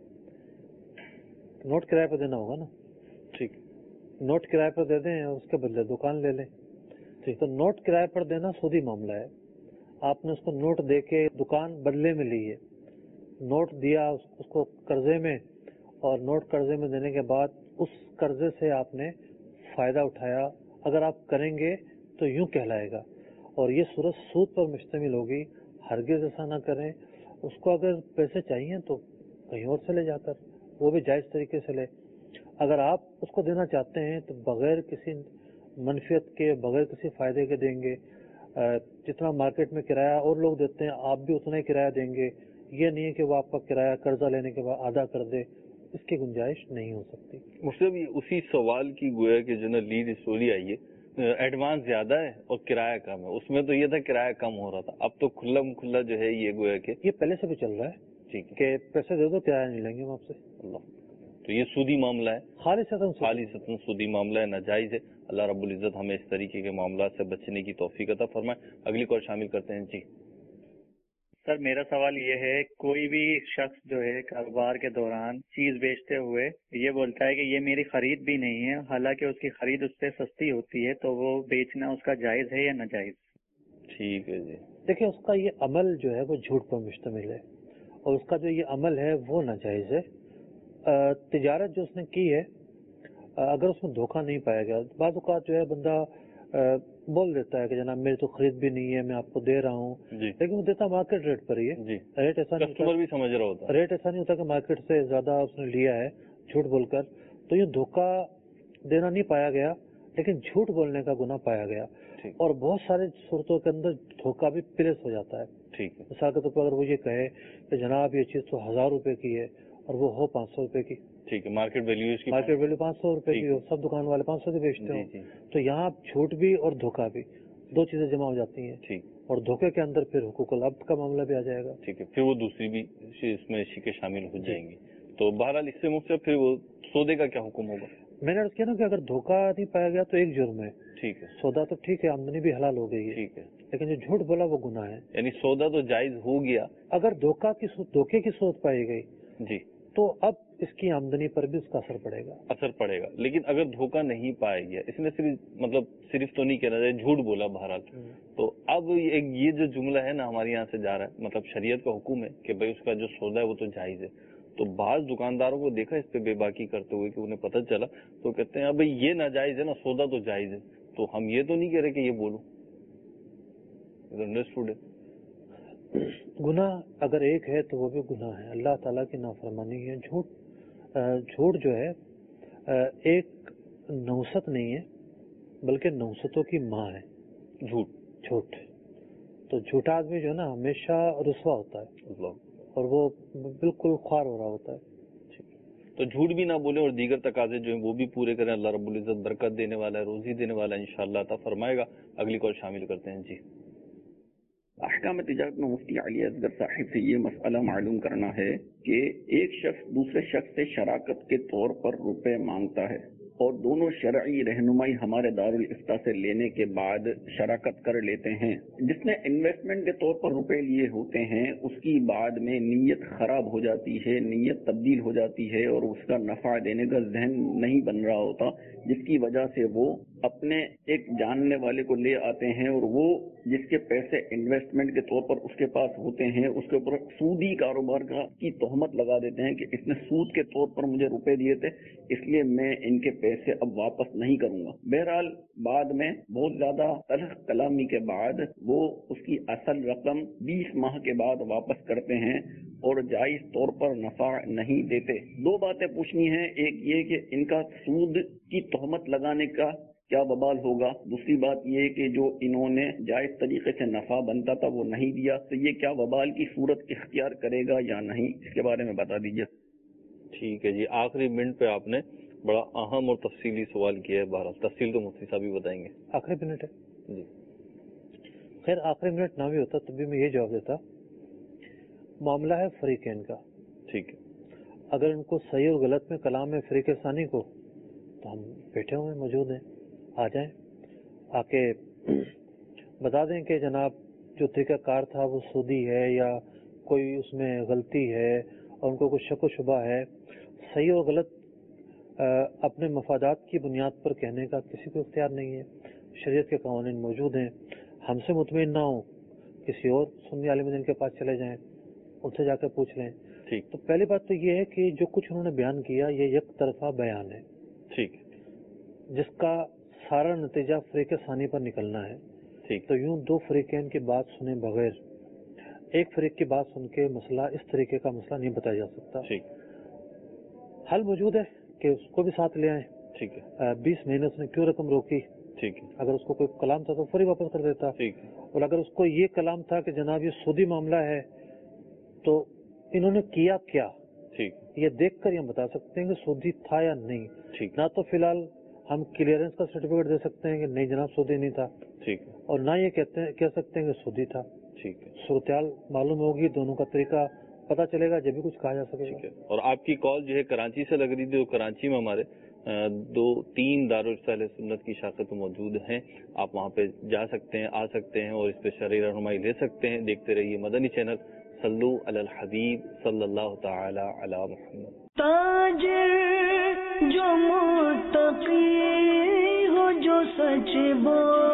तो नोट किराए पर देना होगा ना। ठीक, नोट किराए पर दे दें और उसके बदले दुकान ले लें। ठीक, तो नोट किराए पर देना सूदी मामला है। आपने उसको नोट दे के दुकान बदले में ली है, नोट दिया उसको कर्जे में, और नोट कर्जे में देने के बाद उस कर्जे से आपने फायदा उठाया, अगर आप करेंगे तो यूं कहलाएगा। और ये सूरत सूद पर मुश्तमिल होगी, हरगिज़ ऐसा ना करें। उसको अगर पैसे चाहिए तो कहीं और से ले जाकर, वो भी जायज़ तरीके से ले। अगर आप उसको देना चाहते हैं तो बगैर किसी منفیت کے بغیر کسی فائدے کے دیں گے. جتنا مارکیٹ میں کرایہ اور لوگ دیتے ہیں آپ بھی اتنا ہی کرایہ دیں گے. یہ نہیں ہے کہ وہ آپ کا کرایہ قرضہ لینے کے بعد آدھا کر دے. اس کی گنجائش نہیں ہو سکتی. مطلب اسی سوال کی گویا کہ جو نا لیڈ اسٹوری آئی ہے، ایڈوانس زیادہ ہے اور کرایہ کم ہے. اس میں تو یہ تھا کرایہ کم ہو رہا تھا، اب تو کھلا کھلا جو ہے یہ گویا کہ یہ پہلے سے بھی چل رہا ہے. ٹھیک ہے کہ پیسے دے دو کرایہ نہیں لیں گے ہم آپ سے. اللہ، تو یہ سودی معاملہ ہے، خالصتاً خالصتاً سودی معاملہ ہے، ناجائز ہے. اللہ رب العزت ہمیں اس طریقے کے معاملات سے بچنے کی توفیق عطا فرمائے. اگلی کال شامل کرتے ہیں. جی سر، میرا سوال یہ ہے، کوئی بھی شخص جو ہے کاروبار کے دوران چیز بیچتے ہوئے یہ بولتا ہے کہ یہ میری خرید بھی نہیں ہے، حالانکہ اس کی خرید اس سے سستی ہوتی ہے، تو وہ بیچنا اس کا جائز ہے یا ناجائز؟ ٹھیک ہے جی. دیکھیں، اس کا یہ عمل جو ہے وہ جھوٹ پر مشتمل ہے اور اس کا جو یہ عمل ہے وہ ناجائز ہے. تجارت جو اس نے کی ہے، اگر اس میں دھوکہ نہیں پایا گیا، بعض اوقات جو ہے بندہ بول دیتا ہے کہ جناب میری تو خرید بھی نہیں ہے، میں آپ کو دے رہا ہوں، جی. لیکن وہ دیتا مارکیٹ ریٹ پر ہی ہے. جی. ریٹ ایسا نہیں کسٹمر بھی سمجھ رہا ہوتا ہے، ریٹ ایسا نہیں ہوتا کہ مارکیٹ سے زیادہ اس نے لیا ہے جھوٹ بول کر. تو یہ دھوکہ دینا نہیں پایا گیا، لیکن جھوٹ بولنے کا گناہ پایا گیا. اور بہت سارے صورتوں کے اندر دھوکہ بھی پلیس ہو جاتا ہے. ٹھیک ہے. مثال کے طور پر اگر وہ یہ کہے کہ جناب یہ چیز تو ہزار روپے کی ہے اور وہ ہو پانچ سو روپے کی. ٹھیک ہے. مارکیٹ ویلیو اس کی مارکیٹ ویلیو پانچ سو روپے کی ہو، سب دکان والے پانچ سو کی بیچتے ہوں، تو یہاں جھوٹ بھی اور دھوکہ بھی دو چیزیں جمع ہو جاتی ہیں. ٹھیک. اور دھوکے کے اندر پھر حقوق العبد کا معاملہ بھی آ جائے گا. ٹھیک ہے. پھر وہ دوسری بھی اس میں شکیں شامل ہو جائیں گی. تو بہرحال اس سے مختلف پھر وہ سودے کا کیا حکم ہوگا؟ میں نے عرض کیا نا کہ اگر دھوکہ نہیں پایا گیا تو ایک جرم ہے. ٹھیک ہے. سودا تو ٹھیک ہے، آمدنی بھی حلال ہو گئی ہے. ٹھیک ہے. لیکن جو جھوٹ بولا وہ گناہ ہے. یعنی سودا تو جائز ہو گیا. اگر دھوکہ کی دھوکے کی صورت پائی گئی جی تو اب اس کی آمدنی پر بھی اس کا اثر پڑے گا. اثر پڑے گا. لیکن اگر دھوکہ نہیں پایا گیا، اس نے صرف مطلب صرف تو نہیں کہنا چاہیے جھوٹ بولا بہرحال، تو اب ایک یہ جو جملہ ہے نا ہمارے یہاں سے جا رہا ہے، مطلب شریعت کا حکم ہے کہ بھائی اس کا جو سودا ہے وہ تو جائز ہے. تو بعض دکانداروں کو دیکھا اس پہ بے باکی کرتے ہوئے کہ انہیں پتہ چلا تو کہتے ہیں اب یہ ناجائز ہے نا، سودا تو جائز ہے، تو ہم یہ تو نہیں کہہ رہے کہ یہ بولو. انڈرسٹوڈ ہے. گناہ اگر ایک ہے تو وہ بھی گناہ ہے، اللہ تعالیٰ کی نافرمانی ہے. جھوٹ جھوٹ جو ہے ایک نوست نہیں ہے بلکہ نوستوں کی ماں ہے. جھوٹ جھوٹ تو جھوٹا آدمی جو ہے نا ہمیشہ رسوا ہوتا ہے اور وہ بالکل خوار ہو رہا ہوتا ہے. تو جھوٹ بھی نہ بولیں اور دیگر تقاضے جو ہیں وہ بھی پورے کریں. اللہ رب العزت برکت دینے والا ہے، روزی دینے والا ہے، انشاءاللہ عطا فرمائے گا. اگلی کال شامل کرتے ہیں. جی احکام تجارت میں مفتی علی اصغر صاحب سے یہ مسئلہ معلوم کرنا ہے کہ ایک شخص دوسرے شخص سے شراکت کے طور پر روپے مانگتا ہے اور دونوں شرعی رہنمائی ہمارے دارالافتاء سے لینے کے بعد شراکت کر لیتے ہیں. جس نے انویسٹمنٹ کے طور پر روپے لیے ہوتے ہیں اس کی بعد میں نیت خراب ہو جاتی ہے، نیت تبدیل ہو جاتی ہے اور اس کا نفع دینے کا ذہن نہیں بن رہا ہوتا، جس کی وجہ سے وہ اپنے ایک جاننے والے کو لے آتے ہیں اور وہ جس کے پیسے انویسٹمنٹ کے طور پر اس کے پاس ہوتے ہیں اس کے اوپر سودی کاروبار کا کی تہمت لگا دیتے ہیں کہ اس نے سود کے طور پر مجھے روپے دیے تھے اس لیے میں ان کے پیسے اب واپس نہیں کروں گا. بہرحال بعد میں بہت زیادہ تلخ کلامی کے بعد وہ اس کی اصل رقم بیس ماہ کے بعد واپس کرتے ہیں اور جائز طور پر نفع نہیں دیتے. دو باتیں پوچھنی ہیں، ایک یہ کہ ان کا سود کی تہمت لگانے کا کیا وبال ہوگا، دوسری بات یہ کہ جو انہوں نے جائز طریقے سے نفع بنتا تھا وہ نہیں دیا تو یہ کیا وبال کی صورت اختیار کرے گا یا نہیں، اس کے بارے میں بتا دیجیے. ٹھیک ہے جی. آخری منٹ پہ آپ نے بڑا اہم اور تفصیلی سوال کیا ہے. بہرحال تفصیل تو مفتی صاحب بھی بتائیں گے. آخری منٹ ہے جی. خیر آخری منٹ نہ بھی ہوتا تو بھی میں یہ جواب دیتا. معاملہ ہے فریقین کا. ٹھیک ہے. اگر ان کو صحیح اور غلط میں کلام ہے فریق ثانی کو تو ہم بیٹھے ہوئے موجود ہیں، آ جائیں، آ کے بتا دیں کہ جناب جو طریقہ کار تھا وہ سودی ہے یا کوئی اس میں غلطی ہے اور ان کو کوئی شک و شبہ ہے. صحیح اور غلط اپنے مفادات کی بنیاد پر کہنے کا کسی کو اختیار نہیں ہے. شریعت کے قوانین موجود ہیں. ہم سے مطمئن نہ ہوں کسی اور سنی عالم دین کے پاس چلے جائیں، ان سے جا کے پوچھ لیں. ٹھیک. تو پہلی بات تو یہ ہے کہ جو کچھ انہوں نے بیان کیا یہ یک طرفہ بیان ہے. ٹھیک. جس کا سارا نتیجہ فریق ثانی پر نکلنا ہے. ٹھیک. تو یوں دو فریقین کی بات سنے بغیر ایک فریق کی بات سن کے مسئلہ اس طریقے کا مسئلہ نہیں بتایا جا سکتا. ٹھیک. حل موجود ہے کہ اس کو بھی ساتھ لے آئیں. ٹھیک ہے. بیس مہینے اس نے کیوں رقم روکی ٹھیک ہے. اگر اس کو کوئی کلام تھا تو فوری واپس کر دیتا. ٹھیک. اور اگر اس کو یہ کلام تھا کہ جناب یہ سودی معاملہ ہے تو انہوں نے کیا کیا ٹھیک یہ دیکھ کر یہ بتا سکتے ہیں کہ سودی تھا یا نہیں. ٹھیک. نہ تو فی الحال ہم کلیئرنس کا سرٹیفکیٹ دے سکتے ہیں کہ نہیں جناب سودی نہیں تھا. ٹھیک. اور نہ یہ کہتے ہیں کہہ سکتے ہیں کہ سودی تھا. ٹھیک ہے. صورتحال معلوم ہوگی, دونوں کا طریقہ پتہ چلے گا جب بھی کچھ کہا جا سکے گا. اور آپ کی کال جو ہے کراچی سے لگ رہی تھی, کراچی میں ہمارے دو تین دارالرسالہ سنت کی شاخت موجود ہیں. آپ وہاں پہ جا سکتے ہیں, آ سکتے ہیں اور اس پہ شرعی رہنمائی لے سکتے ہیں. دیکھتے رہیے مدنی چینل. صلو علی الحبیب صلی اللہ تعالی علی محمد. تاجر جو متقی ہو جو سچ بول